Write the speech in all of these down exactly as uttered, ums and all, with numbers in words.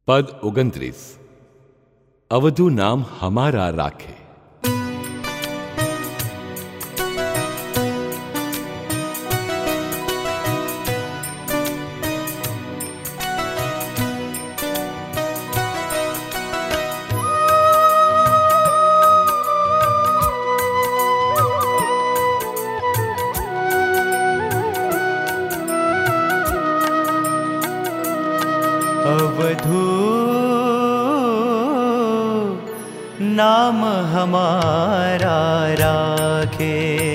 पद ओगंत्रीस। अवधु नाम हमारा राखे। अवधू नाम हमारा राखे,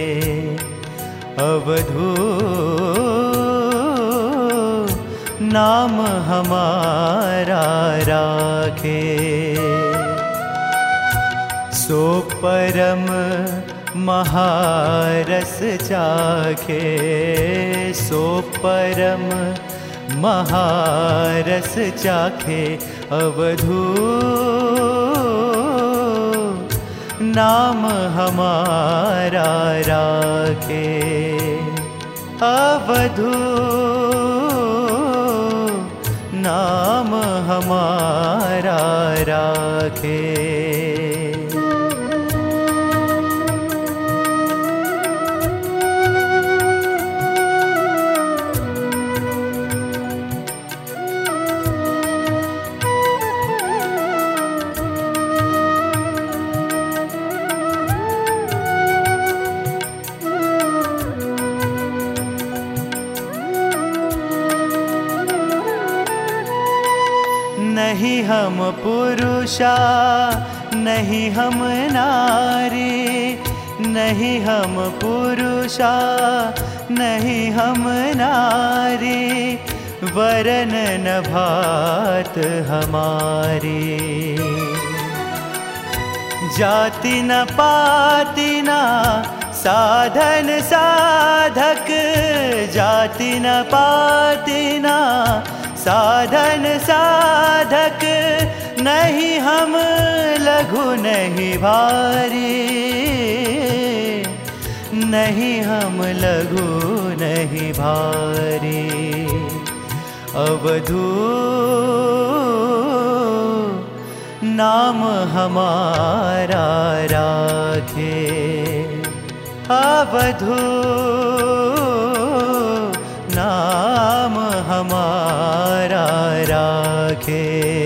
अवधू नाम हमारा राखे। सो परम महारस चाखे, सो परम महारस चाखे। अवधू नाम हमारा राखे, अवधू नाम हमारा राखे। नहीं हम पुरुषा नहीं हम नारी, नहीं हम पुरुषा नहीं हम नारी। वरन न भात हमारी, जाति न पाति न साधन साधक, जाति न पाति न साधन साधक। नहीं हम लघु नहीं भारी, नहीं हम लघु नहीं भारी। अवधू नाम हमारा राखे, अवधू नाम हमारा राखे।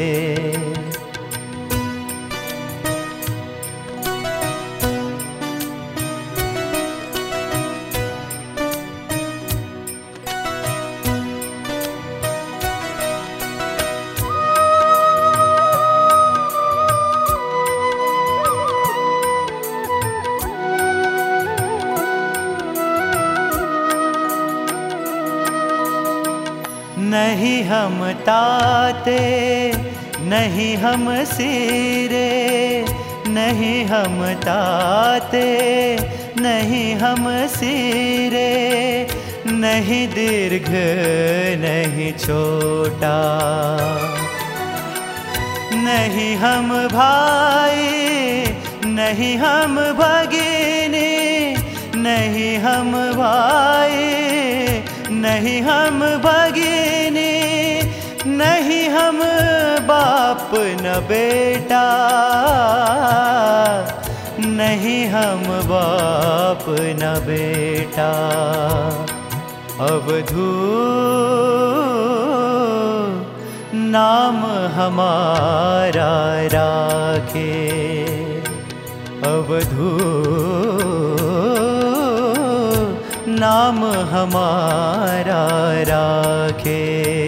नहीं हम ताते नहीं हम सिरे, नहीं हम ताते नहीं हम सिरे। नहीं दीर्घ नहीं छोटा, नहीं हम भाई नहीं हम भगिनी, नहीं हम भाई नहीं हम भगिनी। नहीं हम बाप न बेटा, नहीं हम बाप न बेटा। अवधू नाम हमारा राखे, अवधू नाम हमारा राखे।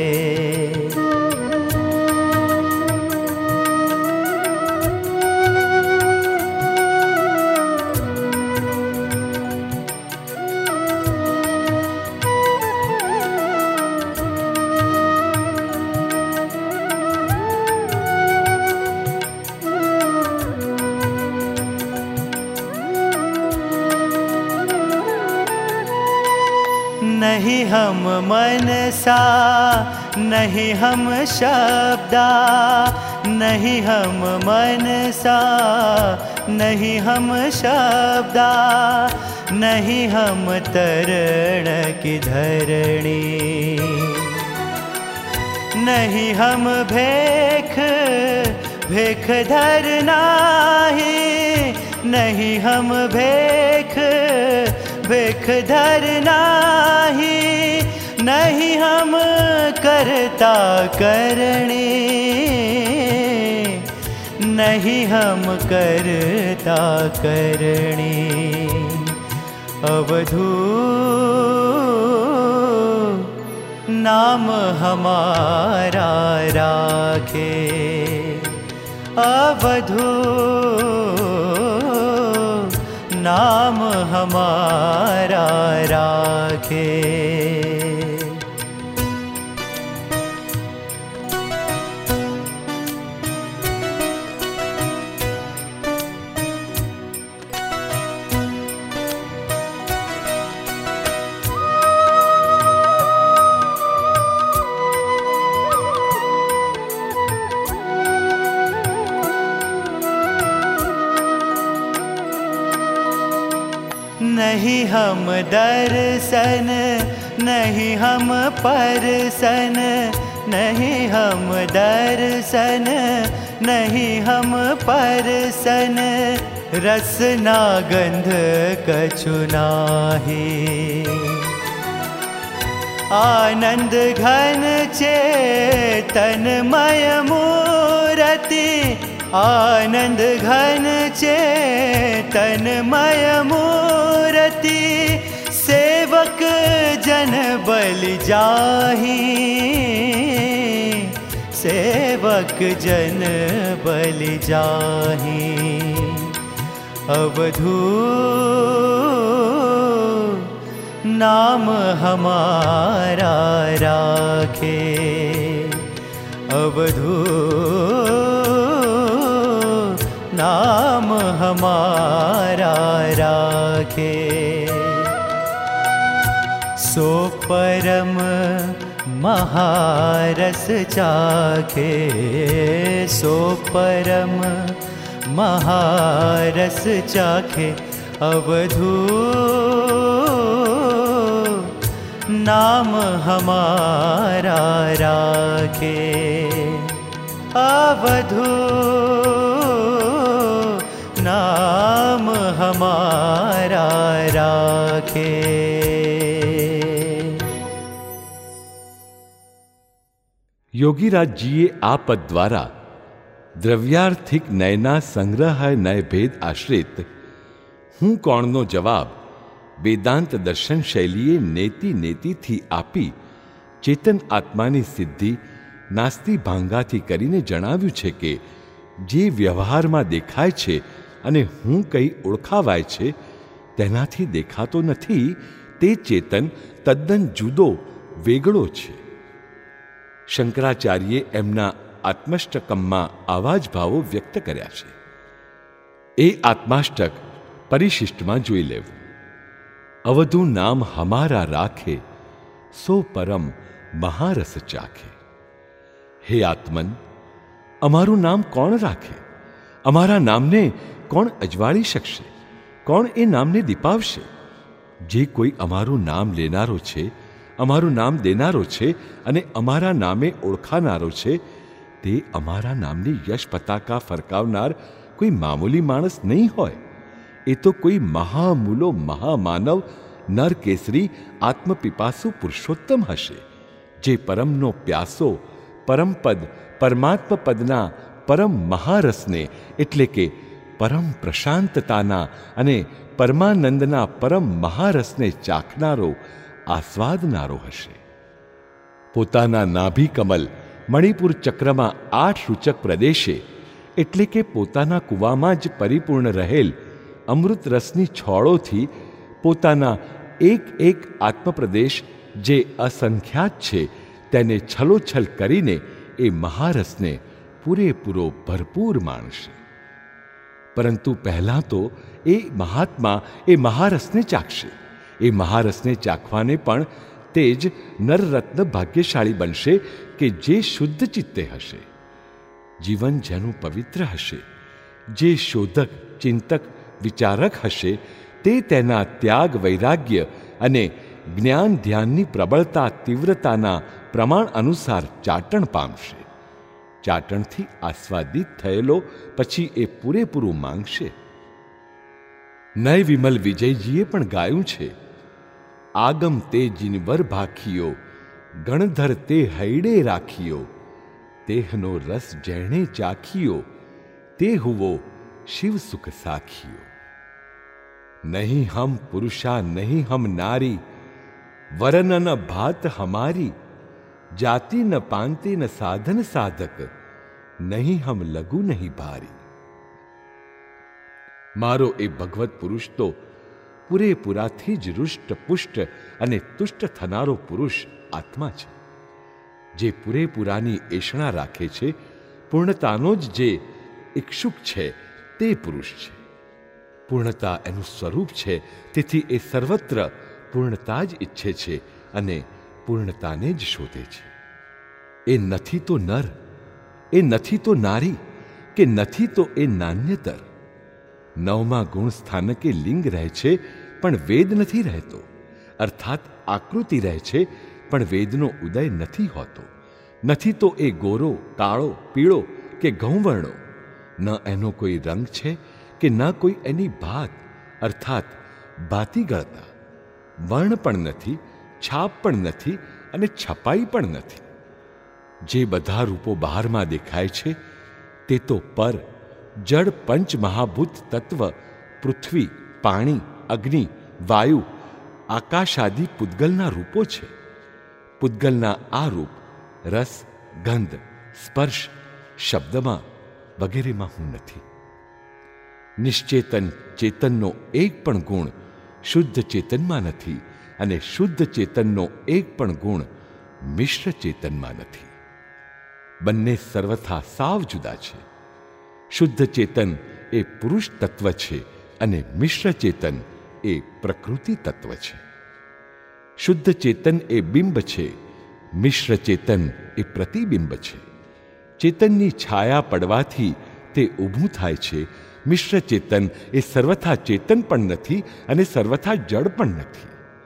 नहीं हम मनसा नहीं हम शब्दा, नहीं हम मनसा नहीं हम शब्दा। नहीं हम तरण की धरणी, नहीं हम भेख भेख धरनाही, नहीं हम भेख भेख धरनाही, नहीं हम करता करणे, नहीं हम करता करणे। अवधू नाम हमारा राखे, अवधू नाम हमारा राखे। नहीं हम दर्शन, नहीं हम परसन, नहीं हम दर्शन, नहीं हम परसन, रसना गंध कछु नाहि। आनंद घन चेतनमय मूरति, आनंद घन चेतनमय मूरति, सेवक जन बलि जाहि, सेवक जन बलि जाहि। अवधू नाम हमारा राखे, अवधू नाम हमारा राखे। सो परम महारस चाखे, सो परम महारस चाखे। अवधू नाम हमारा राखे, अवधू नाम हमारा राखे। योगीराज जीए आ पद द्वारा દ્રવ્યાર્થિક નયના સંગ્રહ નય ભેદ આશ્રિત હું કોણનો જવાબ વેદાંત દર્શન શૈલીએ નેતિ નેતિથી આપી ચેતન આત્માની સિદ્ધિ નાસ્તિ ભાંગાથી કરીને જણાવ્યું છે કે જે વ્યવહારમાં દેખાય છે અને હું કંઈ ઓળખાવાય છે તેનાથી દેખાતો નથી, તે ચેતન તદ્દન જુદો વેગળો છે. શંકરાચાર્યે એમના આત્મષ્ટકમમાં આવા જ ભાવો વ્યક્ત કર્યા છે. એ આત્માષ્ટક પરિશિષ્ટમાં જોઈ લેવું. અવધુ નામ હમારા રાખે, સો પરમ મહારસ ચાખે. હે આત્મન, અમારું નામ કોણ રાખે? અમારા નામને કોણ અજવાળી શકશે? કોણ એ નામને દીપાવશે? જે કોઈ અમારું નામ લેનારો છે, અમારું નામ દેનારો છે અને અમારા નામે ઓળખાનારો છે, તે અમારા નામની યશ પતાકા ફરકાવનાર કોઈ મામૂલી માણસ નહીં હોય. એ તો કોઈ મહામૂલો મહામાનવ નરકેસરી આત્મપિપાસુ પુરુષોત્તમ હશે, જે પરમનો પ્યાસો પરમપદ પરમાત્મ પદના પરમ મહારસને એટલે કે પરમ પ્રશાંતતાના અને પરમાનંદના પરમ મહારસને ચાખનારો આસ્વાદનારો હશે. પોતાના નાભી કમલ મણિપુર ચક્રમાં આઠ રૂચક પ્રદેશે એટલે કે પોતાના કૂવામાં જ પરિપૂર્ણ રહેલ અમૃત રસની છોળોથી પોતાના એક એક આત્મપ્રદેશ જે અસંખ્યાત છે તેને છલોછલ કરીને એ મહારસને પૂરેપૂરો ભરપૂર માણશે. પરંતુ પહેલાં તો એ મહાત્મા એ મહારસને ચાખશે. એ મહારસને ચાખવાને પણ તે જ નરરત્ન ભાગ્યશાળી બનશે કે જે શુદ્ધ ચિત્તે હશે. જીવન જેનું પવિત્ર હશે, જે શોધક ચિંતક વિચારક હશે, તે તેના ત્યાગ વૈરાગ્ય અને જ્ઞાન ધ્યાનની પ્રબળતા તીવ્રતાના પ્રમાણ અનુસાર ચાટણ પામશે. ચાટણથી આસ્વાદિત થયેલો પછી એ પૂરેપૂરું માંગશે. નય વિમલ વિજયજીએ પણ ગાયું છે, આગમ તે જીનવર ભાખિયો, ગણધર તે હૈડે રાખ્યો, તેહનો રસ જેણે ચાખ્યો, તે હુવો શિવ સુખ સાખ્યો. નહીં હમ પુરુષા નહીં હમ નારી, વરન ન ભાત હમારી, જાતિ ન પાંતિ ન સાધન સાધક, નહીં હમ લઘુ નહીં ભારી. મારો એ ભગવત પુરુષ તો પૂરેપૂરાથી જ રુષ્ટ પુષ્ટ અને તુષ્ટ થનારો પુરુષ આત્મા છે, જે પૂરેપૂરાની એષણા રાખે છે. પૂર્ણતાનો જ જે ઇક્ષુક છે તે પુરુષ છે. પૂર્ણતા એનું સ્વરૂપ છે, તેથી એ સર્વત્ર પૂર્ણતા જ ઈચ્છે છે અને પૂર્ણતાને જ શોધે છે. એ નથી તો નર, એ નથી તો નારી, કે નથી તો એ નાન્યતર. નવમા ગુણ સ્થાનકે લિંગ રહે છે પણ વેદ નથી રહેતો, અર્થાત આકૃતિ રહે છે પણ વેદનો ઉદય નથી હોતો. નથી તો એ ગોરો, કાળો, પીળો કે ઘઉંવર્ણો. ન એનો કોઈ રંગ છે કે ન કોઈ એની ભાત, અર્થાત ભાતી ગળતા. વર્ણ પણ નથી, છાપ પણ નથી અને છપાઈ પણ નથી. જે બધા રૂપો બહારમાં દેખાય છે તે તો પર જડ પંચ મહાભૂત તત્વ પૃથ્વી, પાણી, અગ્નિ, વાયુ, આકાશાદિ પૂતગલના રૂપો છે. પૂતગલના આ રૂપ રસ, ગંધ, સ્પર્શ, શબ્દમાં વગેરેમાં હું નથી. નિશ્ચેતન ચેતનનો એક પણ ગુણ શુદ્ધ ચેતનમાં નથી અને શુદ્ધ ચેતનનો એક પણ ગુણ મિશ્ર ચેતનમાં નથી. બંને સર્વથા સાવ જુદા છે. શુદ્ધ ચેતન એ પુરુષ તત્વ છે અને મિશ્ર ચેતન એ પ્રકૃતિ તત્વ છે. શુદ્ધ ચેતન એ બિંબ છે, મિશ્ર ચેતન એ પ્રતિબિંબ છે. ચેતનની છાયા પડવાથી તે ઊભું થાય છે. મિશ્ર ચેતન એ સર્વથા ચેતન પણ નથી અને સર્વથા જડ પણ નથી.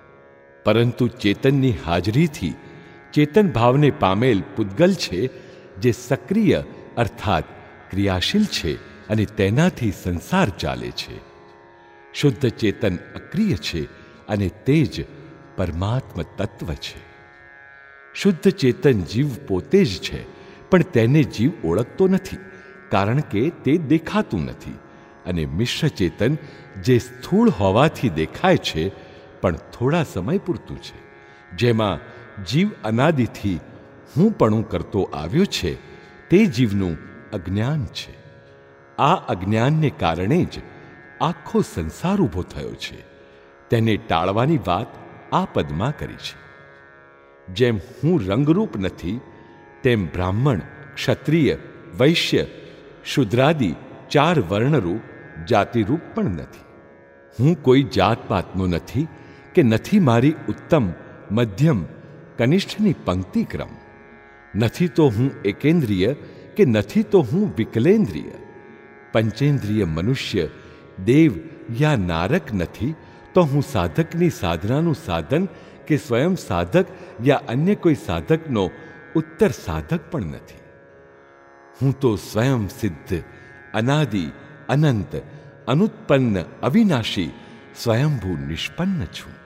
પરંતુ ચેતનની હાજરીથી ચેતન ભાવને પામેલ પૂતગલ છે, જે સક્રિય અર્થાત ક્રિયાશીલ છે અને તેનાથી સંસાર ચાલે છે. શુદ્ધ ચેતન અક્રિય છે અને તે જ પરમાત્મ તત્વ છે. શુદ્ધ ચેતન જીવ પોતે જ છે, પણ તેને જીવ ઓળખતો નથી, કારણ કે તે દેખાતું નથી. અને મિશ્ર ચેતન જે સ્થૂળ હોવાથી દેખાય છે પણ થોડા સમય પૂરતું છે, જેમાં જીવ અનાદિથી હું પણ કરતો આવ્યો છે, તે જીવનું અજ્ઞાન છે. આ અજ્ઞાનને કારણે જ આખો સંસાર ઊભો થયો છે. તેને ટાળવાની વાત આ પદમાં કરી છે. જેમ હું રંગરૂપ નથી, તેમ બ્રાહ્મણ, ક્ષત્રિય, વૈશ્ય, શુદ્રાદિ ચાર વર્ણરૂપ જાતિરૂપ પણ નથી. હું કોઈ જાતપાતનો નથી કે નથી મારી ઉત્તમ, મધ્યમ, કનિષ્ઠની પંક્તિક્રમ. નથી તો હું એકેન્દ્રિય કે નથી તો હું વિકલેન્દ્રિય. પંચેન્દ્રિય મનુષ્ય, દેવ યા નારક નથી તો હું સાધકની સાધનાનું સાધન કે સ્વયં સાધક યા અન્ય કોઈ સાધકનો ઉત્તર સાધક પણ નથી. હું તો સ્વયં સિદ્ધ, અનાદિ, અનંત, અનુત્પન્ન, અવિનાશી, સ્વયંભૂ નિષ્પન્ન છું.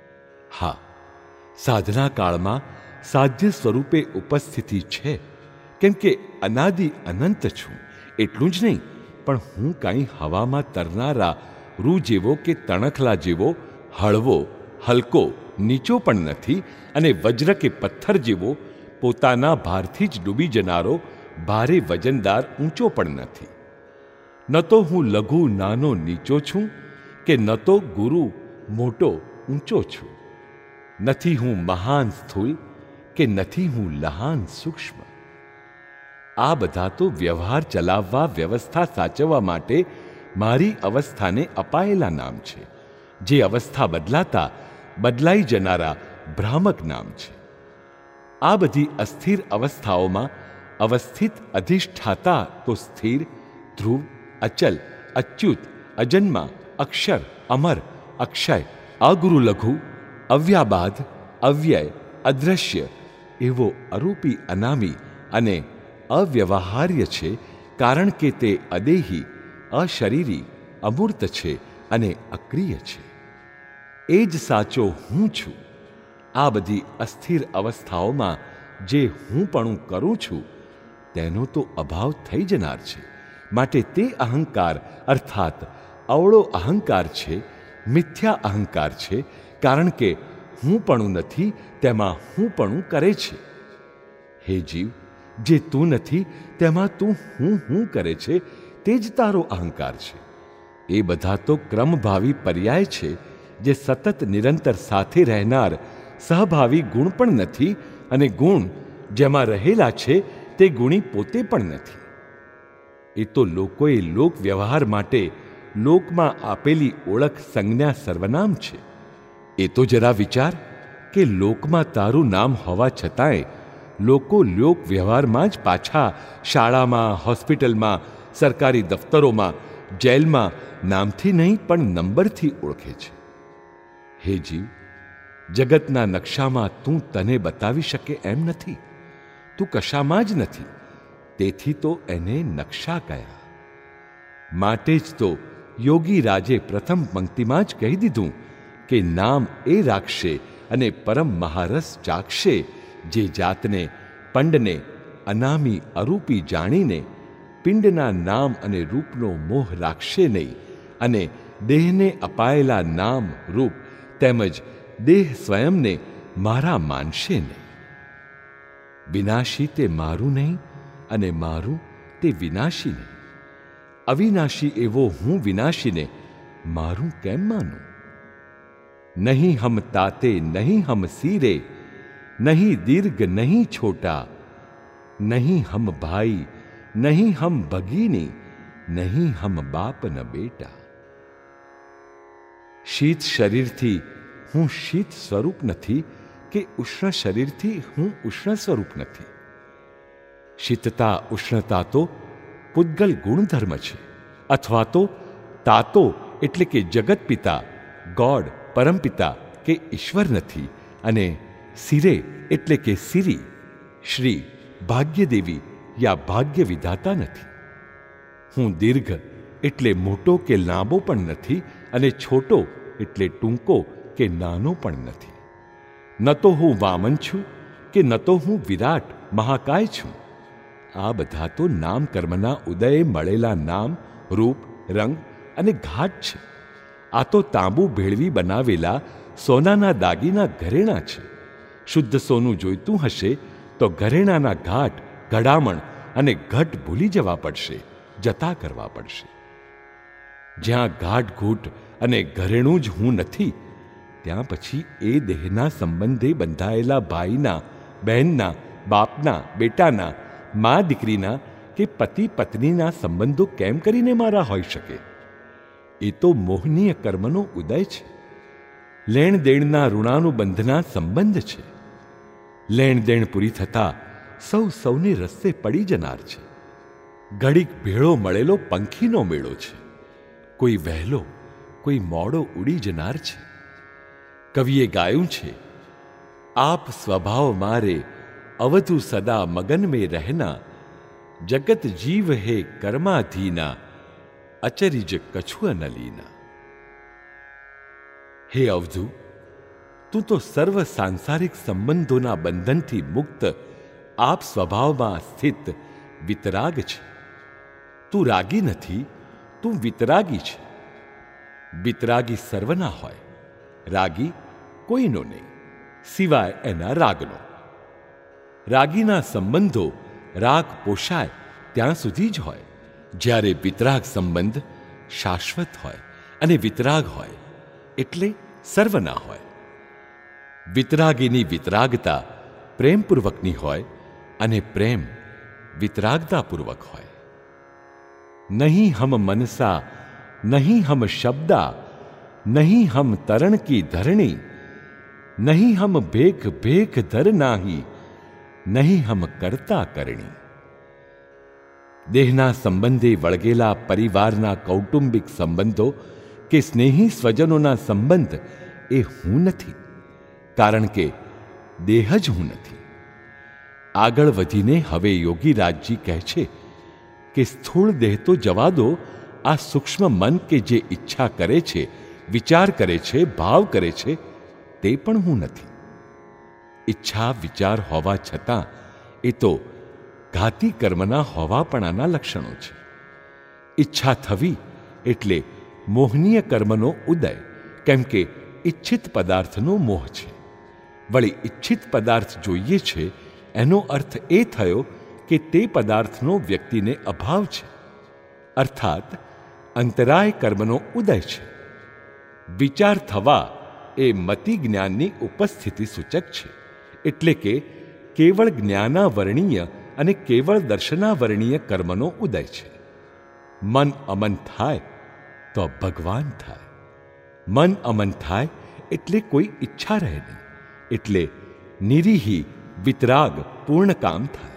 હા, સાધના કાળમાં સાધ્ય સ્વરૂપે ઉપસ્થિતિ છે, કેમ કે અનાદિ અનંત છું. એટલું જ નહીં, પણ હું કાંઈ હવામાં તરનારા રૂ જેવો કે તણખલા જેવો હળવો, હલકો, નીચો પણ નથી અને વજ્ર કે પથ્થર જેવો પોતાના ભારથી જ ડૂબી જનારો ભારે વજનદાર ઊંચો પણ નથી. ન તો હું લઘુ, નાનો, નીચો છું કે ન તો ગુરુ, મોટો, ઊંચો છું. નથી હું મહાન સ્થૂલ કે નથી હું લહાન સૂક્ષ્મ. આ બધા તો વ્યવહાર ચલાવવા, વ્યવસ્થા સાચવવા માટે મારી અવસ્થાને અપાયેલા નામ છે, જે અવસ્થા બદલાતા બદલાઈ જનારા ભ્રામક નામ છે. આ બધી અસ્થિર અવસ્થાઓમાં અવસ્થિત અધિષ્ઠાતા તો સ્થિર, ધ્રુવ, અચલ, અચ્યુત, અજન્મા, અક્ષર, અમર, અક્ષય, અગુરુ, લઘુ, અવ્યાબાદ, અવ્યય, અદ્રશ્ય એવો અરૂપી, અનામી અને અવ્યવહાર્ય છે, કારણ કે તે અદેહી, અશરીરી, અમૂર્ત છે અને અક્રિય છે. એ જ સાચો હું છું. આ બધી અસ્થિર અવસ્થાઓમાં જે હુંપણું કરું છું તેનો તો અભાવ થઈ જનાર છે. માટે તે અહંકાર અર્થાત અવળો અહંકાર છે, મિથ્યા અહંકાર છે, કારણ કે હુંપણું નથી તેમાં હુંપણું કરે છે. હે જીવ, જે તું નથી તેમાં તું હું હું કરે છે તે જ તારો અહંકાર છે. એ બધા તો ક્રમભાવી પર્યાય છે, જે સતત નિરંતર સાથે રહેનાર સહભાવી ગુણ પણ નથી, અને ગુણ જેમાં રહેલા છે તે ગુણી પોતે પણ નથી. એ તો લોકોએ લોક વ્યવહાર માટે લોકમાં આપેલી ઓળખ, સંજ્ઞા, સર્વનામ છે. એ તો જરા વિચાર કે લોકમાં તારું નામ હોવા છતાંય લોકો લોક વ્યવહારમાં જ પાછા શાળામાં, હોસ્પિટલમાં, સરકારી દફતરોમાં, જેલમાં નામથી નહીં પણ નંબરથી ઓળખે છે. હે જીવ, જગતના નકશામાં તું તને બતાવી શકે એમ નથી. તું કશામાં જ નથી, તેથી તો એને નકશા કયા. માટે જ તો યોગી રાજે પ્રથમ પંક્તિમાં જ કહી દીધું કે નામ એ રાખશે અને પરમ મહારસ ચાખશે, જે જાતને, પંડને અનામી, અરૂપી જાણીને પિંડના નામ અને રૂપનો મોહ રાખશે નહીં, અને દેહને અપાયેલા નામ, રૂપ તેમજ દેહ સ્વયંને મારા માનશે નહીં. વિનાશી તે મારું નહીં અને મારું તે વિનાશી નહીં. અવિનાશી એવો હું વિનાશીને મારું કેમ માનું? નહીં હમ તાતે, નહીં હમ સીરે, નહીં દીર્ઘ, નહીં છોટા, નહીં હમ ભાઈ, નહીં હમ ભગીની, નહીં હમ બાપ ન બેટા. શીત શરીરથી હું શીત સ્વરૂપ નથી, કે ઉષ્ણ શરીરથી હું ઉષ્ણ સ્વરૂપ નથી. શીતતા, ઉષ્ણતા તો પૂદગલ ગુણધર્મ છે, અથવા તો તાતો એટલે કે જગત પિતા, ગોડ, પરમપિતા કે ઈશ્વર નથી, અને સિરે એટલે કે સિરી, શ્રી, ભાગ્યદેવી યા ભાગ્ય વિધાતા નથી. હું દીર્ઘ એટલે મોટો કે લાંબો પણ નથી, અને છોટો એટલે ટૂંકો કે નાનો પણ નથી. ન તો હું વામન છું કે ન તો હું વિરાટ મહાકાય છું. આ બધા તો નામ કર્મના ઉદયે મળેલા નામ, રૂપ, રંગ અને ઘાટ છે. આ તો તાંબુ ભેળવી બનાવેલા સોનાના દાગીના ઘરેણા છે. શુદ્ધ સોનું જોઈતું હશે તો ઘરેણાના ઘાટ, ઘડામણ અને ઘટ ભૂલી જવા પડશે, જતા કરવા પડશે. જ્યાં ઘાટ ઘૂંટ અને ઘરેણું જ હું નથી, ત્યાં પછી એ દેહના સંબંધે બંધાયેલા ભાઈના, બહેનના, બાપના, બેટાના, મા દીકરીના કે પતિ પત્નીના સંબંધો કેમ કરીને મારા હોઈ શકે? એ તો મોહનીય કર્મનો ઉદય છે. લેણ દેણના ઋણાનુબંધના સંબંધ છે. લેણ દેણ પૂરી થતા સૌ સૌને રસ્તે પડી જનાર છે. ઘડીક ભેળો મળેલો પંખીનો મેળો છે. કોઈ વહેલો, કોઈ મોડો ઉડી જનાર છે. કવિએ ગાયું છે, આપ સ્વભાવ મારે અવધુ સદા મગન में रहना, जगत जीव है कर्माधीना, अचरिज कछुआ न लीना. હે અવધુ, તું તો સર્વ સાંસારિક સંબંધોના બંધનથી મુક્ત આપ સ્વભાવમાં સ્થિત વિતરાગ છે. તું રાગી નથી, તું વિતરાગી છે. વિતરાગી સર્વના હોય, રાગી કોઈનો નહીં, સિવાય એના રાગનો. રાગીના સંબંધો રાગ પોષાય ત્યાં સુધી જ હોય, જ્યારે વિતરાગ સંબંધ શાશ્વત હોય અને વિતરાગ હોય એટલે સર્વના હોય. વિતરાગીની વિતરાગતા પ્રેમપૂર્વકની હોય અને પ્રેમ વિતરાગતાપૂર્વક હોય. નહીં હમ મનસા, નહીં હમ શબ્દા, નહીં હમ તરણ કી ધરણી, નહીં હમ ભેખ ભેખ ધર નાહી, નહીં હમ કરતા કરણી. દેહના સંબંધે વળગેલા પરિવારના કૌટુંબિક સંબંધો કે સ્નેહી સ્વજનોના સંબંધ એ હું નથી. કારણ કે દેહ જ હું નથી. આગળ વધીને હવે યોગીરાજજી કહે છે કે સ્થૂળ દેહ તો જવા દો, આ સૂક્ષ્મ મન કે જે ઈચ્છા કરે છે, વિચાર કરે છે, ભાવ કરે છે, તે પણ હું નથી. ઈચ્છા વિચાર હોવા છતાં એ તો ઘાતી કર્મના હોવાપણાના લક્ષણો છે. ઈચ્છા થવી એટલે મોહનીય કર્મનો ઉદય, કેમ કે ઈચ્છિત પદાર્થનો મોહ છે. વળી ઈચ્છિત પદાર્થ જોઈએ છે એનો અર્થ એ થયો કે તે પદાર્થનો વ્યક્તિને અભાવ છે, અર્થાત અંતરાય કર્મનો ઉદય છે. વિચાર થવા એ મતિ જ્ઞાનની ઉપસ્થિતિ સૂચક છે, એટલે કે કેવળ જ્ઞાનાવરણીય અને કેવળ દર્શનાવરણીય કર્મનો ઉદય છે. મન અમન થાય તો ભગવાન થાય. મન અમન થાય એટલે કોઈ ઈચ્છા રહે નહીં, એટલે નિરીહી વિતરાગ પૂર્ણ કામ થાય.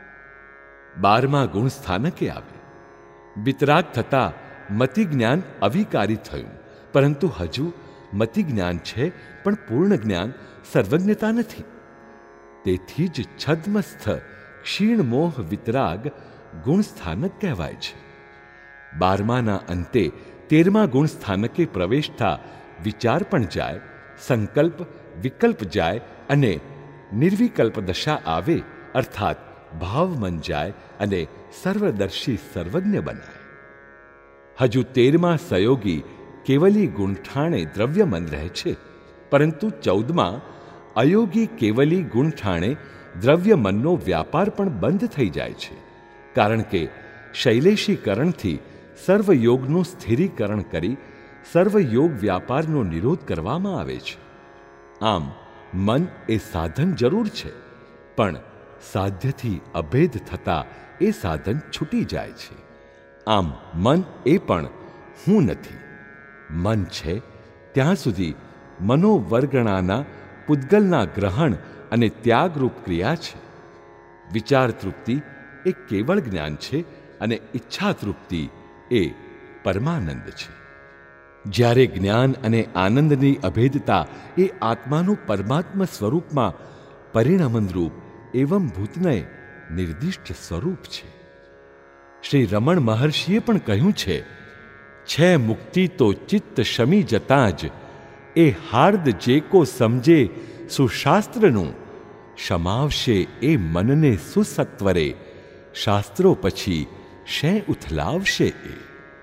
બારમા ગુણ સ્થાનકે આવે. વિતરાગ થતા મતિ જ્ઞાન અવિકારી થયું, પરંતુ હજુ મતિ જ્ઞાન છે પણ પૂર્ણ જ્ઞાન સર્વજ્ઞતા નથી. તેથી જ છદ્મસ્થ ક્ષીણ મોહ વિતરાગ ગુણ સ્થાનક કહેવાય છે. બારમાના અંતે તેરમા ગુણ સ્થાનકે પ્રવેશતા વિચાર પણ જાય, સંકલ્પ વિકલ્પ જાય અને નિર્વિકલ્પ દશા આવે, અર્થાત ભાવ મન જાય અને સર્વદર્શી સર્વજ્ઞ બનાય. હજુ તેરમા સયોગી કેવલી ગુણઠાણે દ્રવ્ય મન રહે છે, પરંતુ ચૌદમા અયોગી કેવલી ગુણઠાણે દ્રવ્ય મનનો વ્યાપાર પણ બંધ થઈ જાય છે, કારણ કે શૈલેષીકરણથી સર્વયોગનું સ્થિરીકરણ કરી સર્વયોગ વ્યાપારનો નિરોધ કરવામાં આવે છે. આમ મન એ સાધન જરૂર છે, પણ સાધ્યથી અભેદ થતા એ સાધન છૂટી જાય છે. આમ મન એ પણ હું નથી. મન છે ત્યાં સુધી મનોવર્ગણાના પૂતગલના ગ્રહણ અને ત્યાગરૂપ ક્રિયા છે. વિચાર તૃપ્તિ એ કેવળ જ્ઞાન છે અને ઈચ્છા તૃપ્તિ એ પરમાનંદ છે. જ્યારે જ્ઞાન અને આનંદની અભેદતા એ આત્માનું પરમાત્મ સ્વરૂપમાં પરિણમનરૂપ એવં ભૂતનય નિર્દિષ્ટ સ્વરૂપ છે. શ્રી રમણ મહર્ષિએ પણ કહ્યું છે, છે મુક્તિ તો ચિત્ત શમી જતાં જ એ હાર્દ જે કો સમજે સુશાસ્ત્રનું, શમાવશે એ મનને સુસત્વરે, શાસ્ત્રો પછી શેં ઉથલાવશે એ.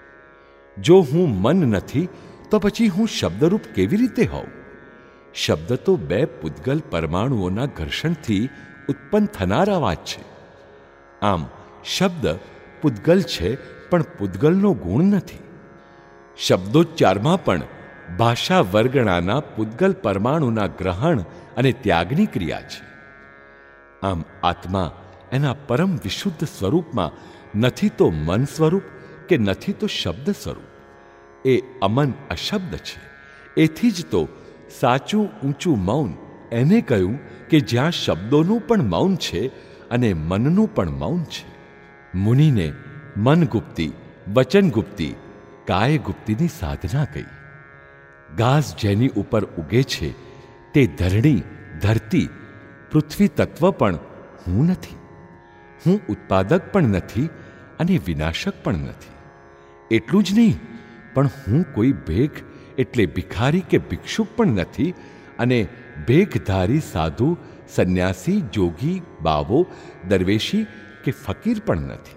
જો હું મન નથી તો પછી હું શબ્દરૂપ કેવી રીતે હોઉં? શબ્દ તો બે પૂતગલ પરમાણુઓના ઘર્ષણથી ઉત્પન્ન થનાર અવાજ છે. આમ શબ્દ પૂતગલ છે, પણ પૂતગલનો ગુણ નથી. શબ્દોચ્ચારમાં પણ ભાષા વર્ગણાના પૂતગલ પરમાણુના ગ્રહણ અને ત્યાગની ક્રિયા છે. આમ આત્મા એના પરમ વિશુદ્ધ સ્વરૂપમાં નથી તો મન સ્વરૂપ કે નથી તો શબ્દ સ્વરૂપ. એ અમન અશબ્દ છે. એથી જ તો સાચું ઊંચું મૌન એને કહ્યું કે જ્યાં શબ્દોનું પણ મૌન છે અને મનનું પણ મૌન છે. મુનિને મનગુપ્તિ, વચનગુપ્તિ, કાયગુપ્તિની સાધના કહી. ઘાસ જેની ઉપર ઉગે છે તે ધરણી, ધરતી, પૃથ્વી તત્વ પણ હું નથી. હું ઉત્પાદક પણ નથી અને વિનાશક પણ નથી. એટલું જ નહીં, પણ હું કોઈ ભેખ એટલે ભિખારી કે ભિક્ષુક પણ નથી અને ભેખધારી સાધુ, સંન્યાસી, જોગી, બાવો, દરવેશી કે ફકીર પણ નથી.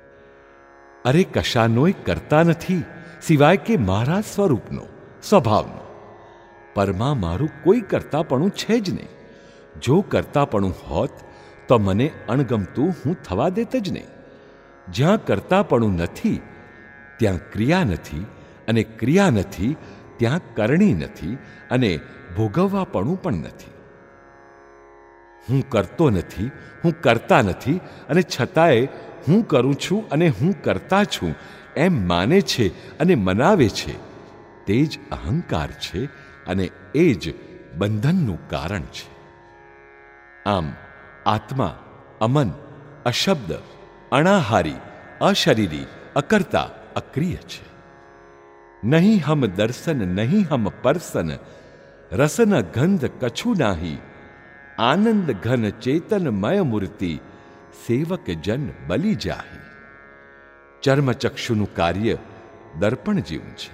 અરે કશાનોય કરતા નથી સિવાય કે મારા સ્વરૂપનો, સ્વભાવનો. પરમાં મારું કોઈ કરતાપણું છે જ નહીં. જો કરતાપણું હોત તો મને અણગમતું હું થવા દેત જ નહીં. જ્યાં કરતાપણું નથી ત્યાં ક્રિયા નથી, અને ક્રિયા નથી ત્યાં કરણી નથી, અને ભોગવવાપણું પણ નથી. હું કરતો નથી, હું કરતા નથી, અને છતાંય હું કરું છું અને હું કરતા છું એમ માને છે અને મનાવે છે. તે જ અહંકાર છે અને એ જ બંધનનું કારણ છે. આમ આત્મા અમન, અશબ્દ, અણાહારી, અશરીરી, અકર્તા, અક્રિય છે. નહીં હમ દર્શન નહીં હમ પરસન, રસન ગંધ કછુ નાહી, આનંદ ઘન ચેતનમય મૂર્તિ, સેવક જન બલી જાહી. ચર્મચક્ષુનું કાર્ય દર્પણ જેવું છે.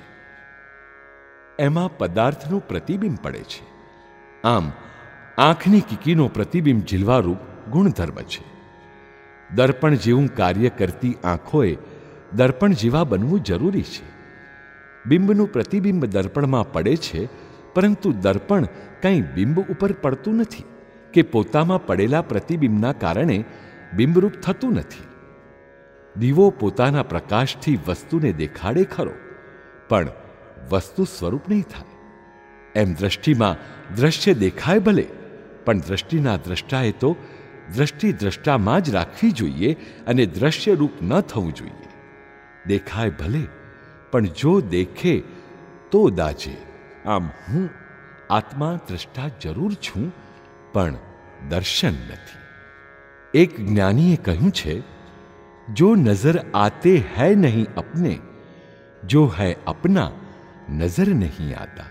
એમાં પદાર્થનું પ્રતિબિંબ પડે છે. આમ આંખની કીકીનો પ્રતિબિંબ ઝીલવારૂપ ગુણધર્મ છે. દર્પણ જેવું કાર્ય કરતી આંખોએ દર્પણ જેવા બનવું જરૂરી છે. બિંબનું પ્રતિબિંબ દર્પણમાં પડે છે, પરંતુ દર્પણ કંઈ બિંબ ઉપર પડતું નથી કે પોતામાં પડેલા પ્રતિબિંબના કારણે બિંબરૂપ થતું નથી. દીવો પોતાના પ્રકાશથી વસ્તુને દેખાડે ખરો, પણ વસ્તુ સ્વરૂપ નહીં થાય. એમ દ્રષ્ટિમાં દ્રશ્ય દેખાય ભલે, પણ દ્રષ્ટિના દ્રષ્ટાએ તો દ્રષ્ટિ દ્રષ્ટામાં જ રાખવી જોઈએ અને દ્રશ્યરૂપ ન થવું જોઈએ. દેખાય ભલે, પણ જો દેખે તો દાજે. આમ હું આત્મા દ્રષ્ટા જરૂર છું, પણ દર્શન નથી. એક જ્ઞાનીએ કહ્યું છે, જો નજર આતે હૈ નહીં અપને, જો હૈ અપના નજર નહીં આતા.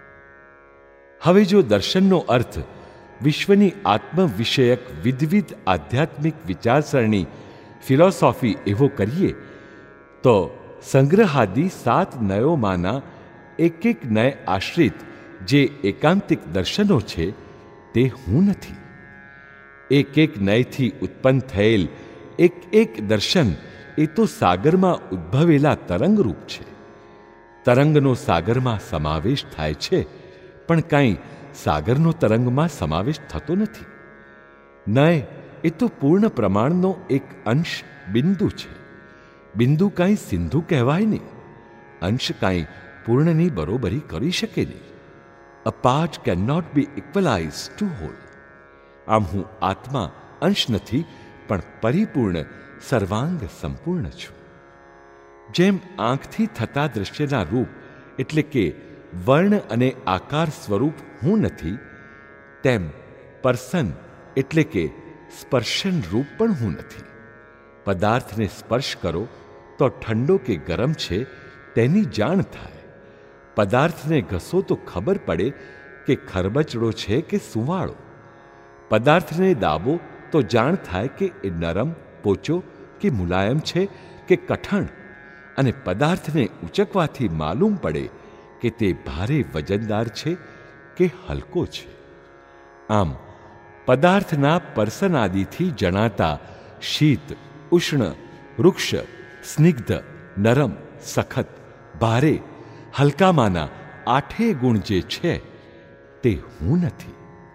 હવે જો દર્શનનો અર્થ વિશ્વની આત્મ વિષયક વિધવિધ આધ્યાત્મિક વિચારસરણી ફિલોસોફી એવો કરીએ તો સંગ્રહાદી સાત નયોમાંના એક એક નય આશ્રિત જે એકાંતિક દર્શનો છે તે હું નથી. એક એક નયથી ઉત્પન્ન થયેલ એક એક દર્શન એ તો સાગરમાં ઉદ્ભવેલા તરંગરૂપ છે. તરંગનો સાગરમાં સમાવેશ થાય છે, પણ કાંઈ સાગરનો તરંગમાં સમાવેશ થતો નથી. નય એ તો પૂર્ણ પ્રમાણનો એક અંશ બિંદુ છે. બિંદુ કાંઈ સિંધુ કહેવાય નહીં. અંશ કાંઈ પૂર્ણની બરોબરી કરી શકે નહીં. A part can not be equalize to whole. આમ હું આત્મા અંશ નથી, પણ પરિપૂર્ણ સર્વાંગ સંપૂર્ણ છું. જેમ આંખથી થતા દ્રશ્યના રૂપ એટલે કે વર્ણ અને આકાર સ્વરૂપ હું નથી, તેમ પર્સન એટલે કે સ્પર્શન રૂપ પણ હું નથી. પદાર્થને સ્પર્શ કરો તો ઠંડો કે ગરમ છે તેની જાણ થાય. પદાર્થને ઘસો તો ખબર પડે કે ખરબચડો છે કે સુવાળો. પદાર્થને દાબો તો જાણ થાય કે એ નરમ, પોચો કે મુલાયમ છે કે કઠણ. અને પદાર્થને ઉચકવાથી માલુમ પડે કે તે ભારે વજનદાર છે કે હલકો છે. આમ પદાર્થના પર્સનાદિથી જણાતા શીત, ઉષ્ણ, વૃક્ષ, સ્નિગ્ધ, નરમ, સખત, ભારે, હલકામાંના આઠે ગુણ જે છે તે હું નથી.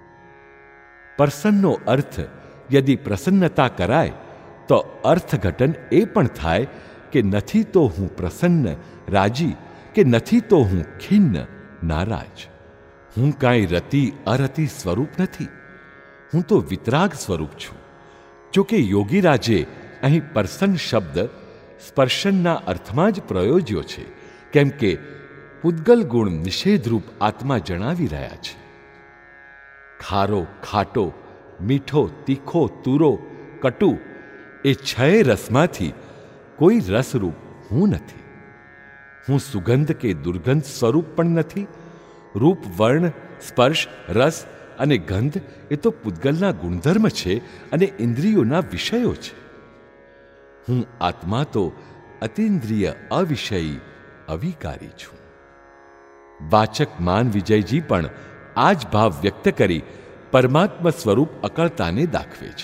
પર્સનનો અર્થ યદિ પ્રસન્નતા કરાય તો અર્થઘટન એ પણ થાય કે નથી તો હું પ્રસન્ન, રાજી, કે નથી તો હું ખિન્ન, નારાજ. હું કાંઈ રતિ અરતિ સ્વરૂપ નથી. હું તો વિતરાગ સ્વરૂપ છું. જો કે યોગીરાજે અહીં પર્સન શબ્દ સ્પર્શનના અર્થમાં જ પ્રયોજ્યો છે, કેમ કે પૂદગલ ગુણ નિષેધરૂપ આત્મા જણાવી રહ્યા છે. ખારો, ખાટો, મીઠો, તીખો, તુરો, કટુ એ છ રસમાંથી કોઈ રસરૂપ હું નથી. હું સુગંધ કે દુર્ગંધ સ્વરૂપ પણ નથી. રૂપ, વર્ણ, સ્પર્શ, રસ અને ગંધ એ તો પૂદગલના ગુણધર્મ છે અને ઇન્દ્રિયોના વિષયો છે. હું આત્મા તો અતિન્દ્રિય, અવિષયી, અવિકારી છું. વાચક માન વિજયજી પણ આ જ ભાવ વ્યક્ત કરી પરમાત્મા સ્વરૂપ અકળતાને દાખવે છે.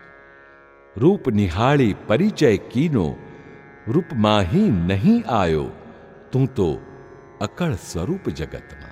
રૂપ નિહાળી પરિચય કીનો, રૂપમાહી નહીં આયો, તું તો અકળ સ્વરૂપ જગતમાં.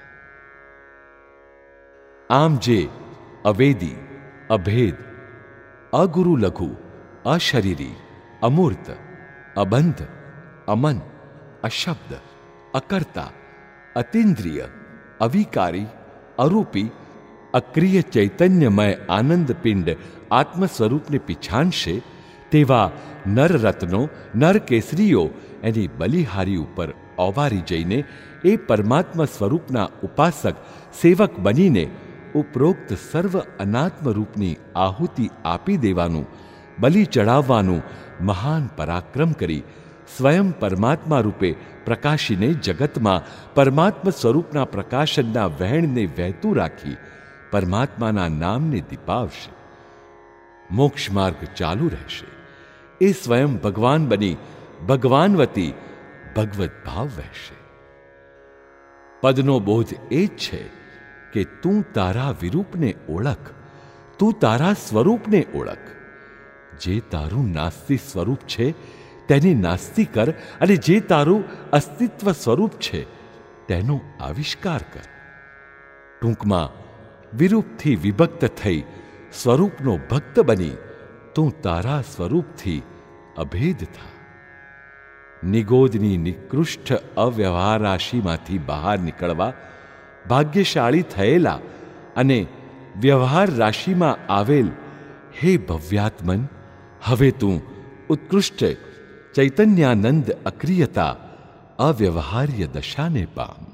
આમ જે અવેદી, અભેદ, અગુરુ લઘુ, અશરીરી, અમૂર્ત, અબંધ, અમન, અશબ્દ, અકર્તા, અતિન્દ્રિય, અવિકારી, અરૂપી, અક્રિય ચૈતન્યમય આનંદપિંડ આત્મ સ્વરૂપને પીછાણશે તેવા નરરત્નો, નરકેસરીઓ એની બલિહારી ઉપર ઓવારી જઈને એ પરમાત્મા સ્વરૂપના ઉપાસક, સેવક બનીને ઉપરોક્ત સર્વ અનાત્મરૂપની આહુતિ આપી દેવાનું, બલિ ચડાવવાનું મહાન પરાક્રમ કરી સ્વયં પરમાત્મા રૂપે પ્રકાશીને જગતમાં પરમાત્મા સ્વરૂપના પ્રકાશનના વહેણને વહેતું રાખી પરમાત્માના નામને દીપાવશે. મોક્ષ માર્ગ ચાલુ રહેશે. એ સ્વયં ભગવાન બની ભગવાનવતી ભગવત ભાવ વહેશે. પદનો બોધ એ જ છે કે તું તારા વિરૂપને ઓળખ, તું તારા સ્વરૂપને ઓળખ. જે તારું નાસ્તિ સ્વરૂપ છે તેને નાસ્તિ કર, અને જે તારું અસ્તિત્વ સ્વરૂપ છે તેનો આવિષ્કાર કર. ટૂંકમાં વિરૂપથી વિભક્ત થઈ સ્વરૂપનો ભક્ત બની તું તારા સ્વરૂપથી અભેદ થા. નિગોદની નિકૃષ્ટ અવ્યવહાર રાશિમાંથી બહાર નીકળવા ભાગ્યશાળી થયેલા અને વ્યવહાર રાશિમાં આવેલ હે ભવ્યાત્મન, હવે તું ઉત્કૃષ્ટ ચૈતન્યાનંદ અક્રિયતા અવ્યવહાર્ય દશાને પામ.